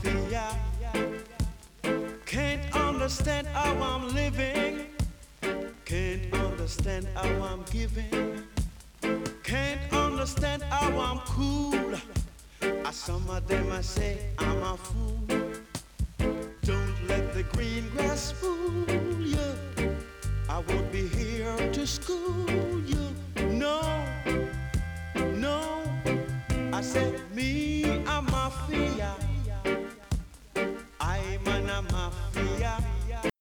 mafia. Can't understand how I'm living. Can't understand how I'm giving. Can't understand how I'm cool. Some of them I say I'm a fool. Don't let the green grass fool you. I won't be here to school you. No, no. I said me, I'm mafia. I'm a mafia.